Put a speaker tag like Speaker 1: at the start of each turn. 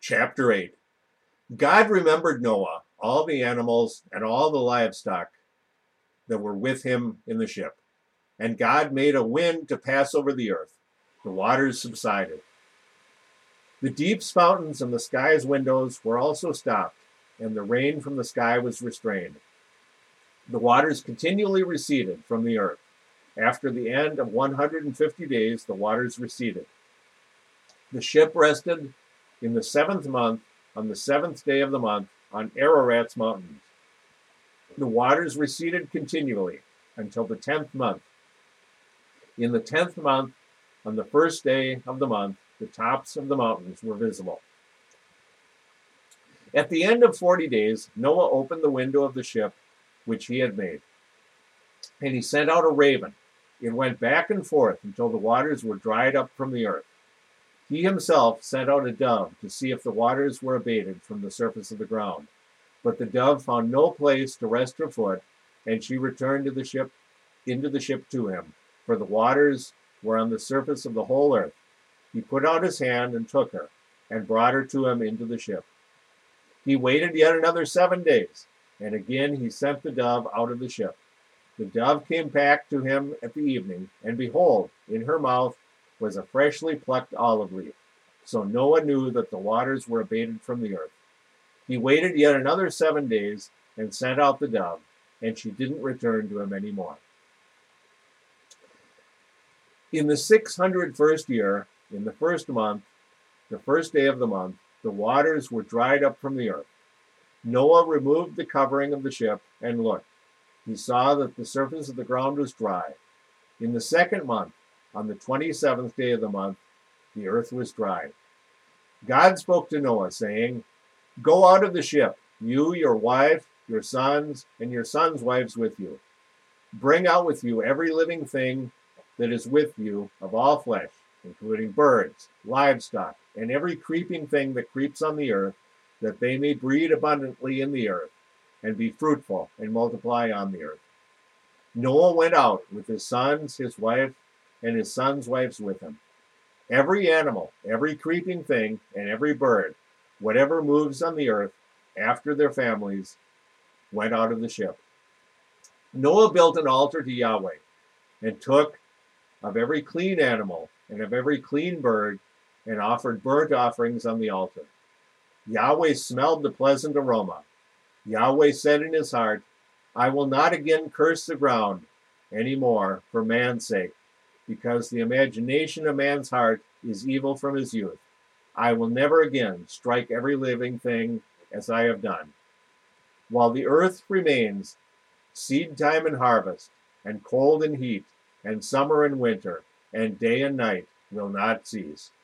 Speaker 1: Chapter 8. God remembered Noah, all the animals, and all the livestock that were with him in the ship. And God made a wind to pass over the earth. The waters subsided. The deep's fountains and the sky's windows were also stopped, and the rain from the sky was restrained. The waters continually receded from the earth. After the end of 150 days, the waters receded. The ship rested in the 7th month, on the 7th day of the month, on Ararat's mountains. The waters receded continually until the 10th month. In the 10th month, on the 1st day of the month, the tops of the mountains were visible. At the end of 40 days, Noah opened the window of the ship which he had made, and he sent out a raven. It went back and forth until the waters were dried up from the earth. He himself sent out a dove to see if the waters were abated from the surface of the ground. But the dove found no place to rest her foot, and she returned into the ship to him, for the waters were on the surface of the whole earth. He put out his hand and took her, and brought her to him into the ship. He waited yet another 7 days, and again he sent the dove out of the ship. The dove came back to him at the evening, and behold, in her mouth was a freshly plucked olive leaf. So Noah knew that the waters were abated from the earth. He waited yet another 7 days and sent out the dove, and she didn't return to him any more. In the 601st year, in the 1st month, the 1st day of the month, the waters were dried up from the earth. Noah removed the covering of the ship and looked. He saw that the surface of the ground was dry. In the 2nd month, on the 27th day of the month, the earth was dry. God spoke to Noah, saying, "Go out of the ship, you, your wife, your sons, and your sons' wives with you. Bring out with you every living thing that is with you of all flesh, including birds, livestock, and every creeping thing that creeps on the earth, that they may breed abundantly in the earth, and be fruitful and multiply on the earth." Noah went out with his sons, his wife, and his sons' wives with him. Every animal, every creeping thing, and every bird, whatever moves on the earth, after their families, went out of the ship. Noah built an altar to Yahweh, and took of every clean animal and of every clean bird, and offered burnt offerings on the altar. Yahweh smelled the pleasant aroma. Yahweh said in his heart, "I will not again curse the ground any more for man's sake, because the imagination of man's heart is evil from his youth. I will never again strike every living thing as I have done. While the earth remains, seed time and harvest, and cold and heat, and summer and winter, and day and night will not cease."